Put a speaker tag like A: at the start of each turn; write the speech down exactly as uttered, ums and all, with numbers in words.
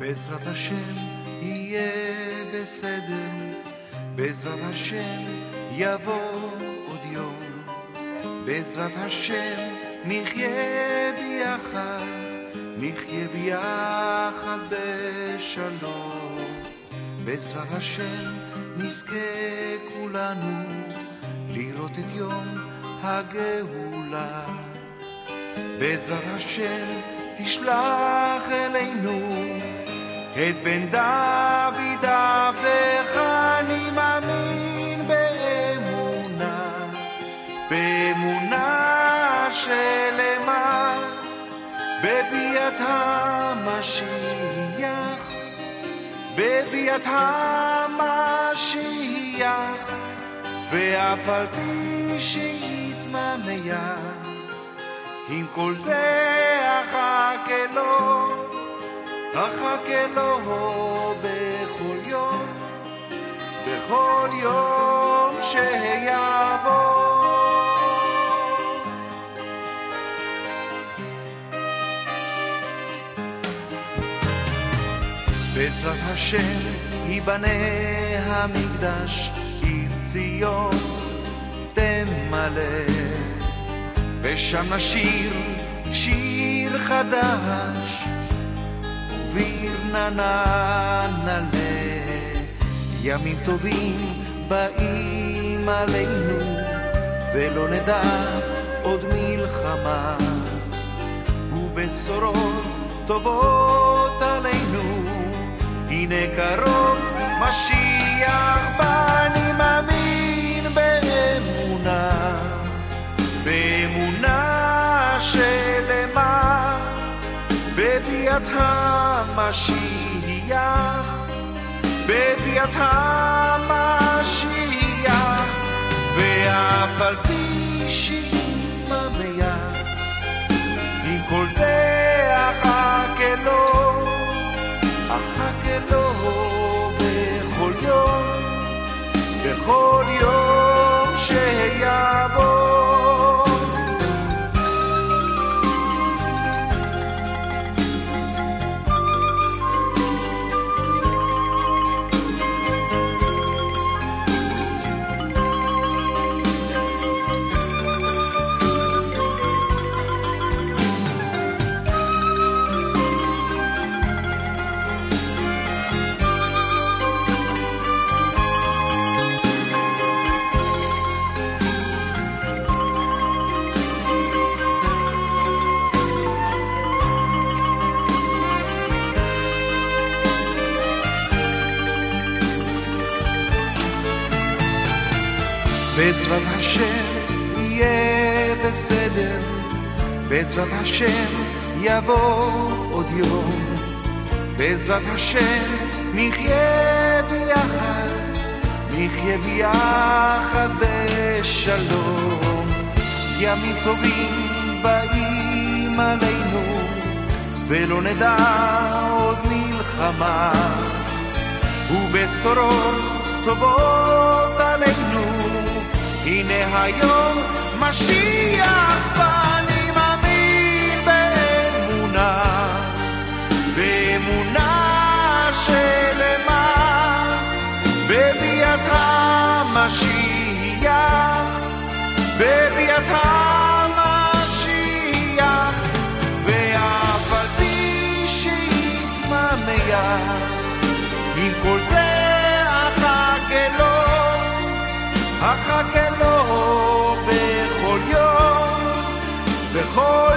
A: בעזרת השם יהיה בסדר, בעזרת השם יבוא עוד יום, בעזרת השם נחיה ביחד, נחיה ביחד בשלום, בעזרת השם נזכה כולנו לראות את יום הגאולה, בעזרת השם תשלח אלינו את בן דוד עבדך, אני מאמין באמונה, באמונה שלמה, בביאת המשיח, בביאת המשיח, ואף על פי שיתממיה, עם כל זה אחכה לו, אחכה לו בכל יום, בכל יום שיבוא. בעזרת השם ייבנה המקדש, עיר ציון תמלא, ושם נשיר שיר חדש, וברננה נעלה, ימים טובים באים עלינו, ולא נדע עוד מלחמה, ובשורות טובות עלינו, הנה קרוב משיח בא, אני מאמין באמונה, באמונה שלמה, בביאת המשיח, בביאת המשיח, ואף על פי שיתממיה, עם כל זה אחכה לו, אחכה לו בכל יום, בכל יום שיבוא. בעזרת השם יהיה בסדר, בעזרת השם יבוא עוד יום, בעזרת השם נחיה ביחד, נחיה ביחד בשלום, ימים טובים באים עלינו, ולא נדע עוד מלחמה, ובשורות טובות עלינו, הנה היום משיח בא, אני מאמין באמונה, באמונה שלמה, בביאת המשיח, בביאת המשיח, ואף על פי שיתממיה, עם כל זה אחכה לו, אחכה לו בכל יום, בכל